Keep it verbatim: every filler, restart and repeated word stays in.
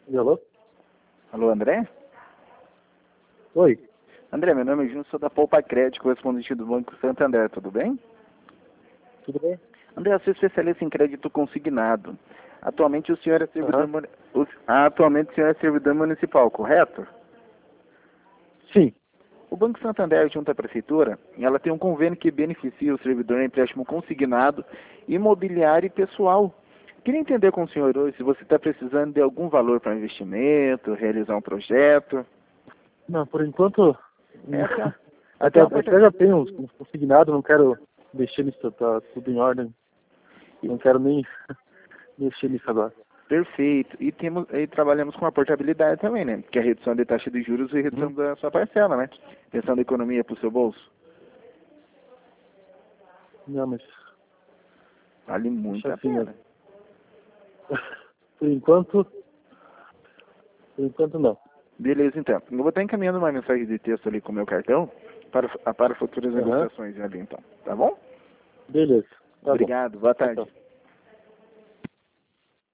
Alô? Alô, André? Oi, André, meu nome é Júnior, sou da Poupa Crédito, correspondente do Banco Santander, tudo bem? tudo bem? André, eu sou especialista em crédito consignado. Atualmente o senhor é servidor, Aham. muni- o- ah, atualmente o senhor é servidor municipal, correto? Sim. O Banco Santander, junto à Prefeitura, ela tem um convênio que beneficia o servidor em empréstimo consignado, imobiliário e pessoal. Queria entender com o senhor hoje se você está precisando de algum valor para investimento, realizar um projeto. Não, por enquanto, É, até, até, até uma até já tenho uns uns consignados, não quero mexer nisso, tá tudo em ordem. Não quero nem mexer nisso agora. Perfeito. E temos e trabalhamos com a portabilidade também, né? Que é a redução de taxa de juros e redução Uhum. da sua parcela, né? Pensando em economia para o seu bolso. Não, mas Vale muito deixa a assim pena. mesmo. Por enquanto, por enquanto não. Beleza, então. Eu vou estar encaminhando uma mensagem de texto ali com o meu cartão para, para futuras Aham. negociações ali, então. Tá bom? Beleza, tá bom. Obrigado. Boa Tchau, tarde. tchau.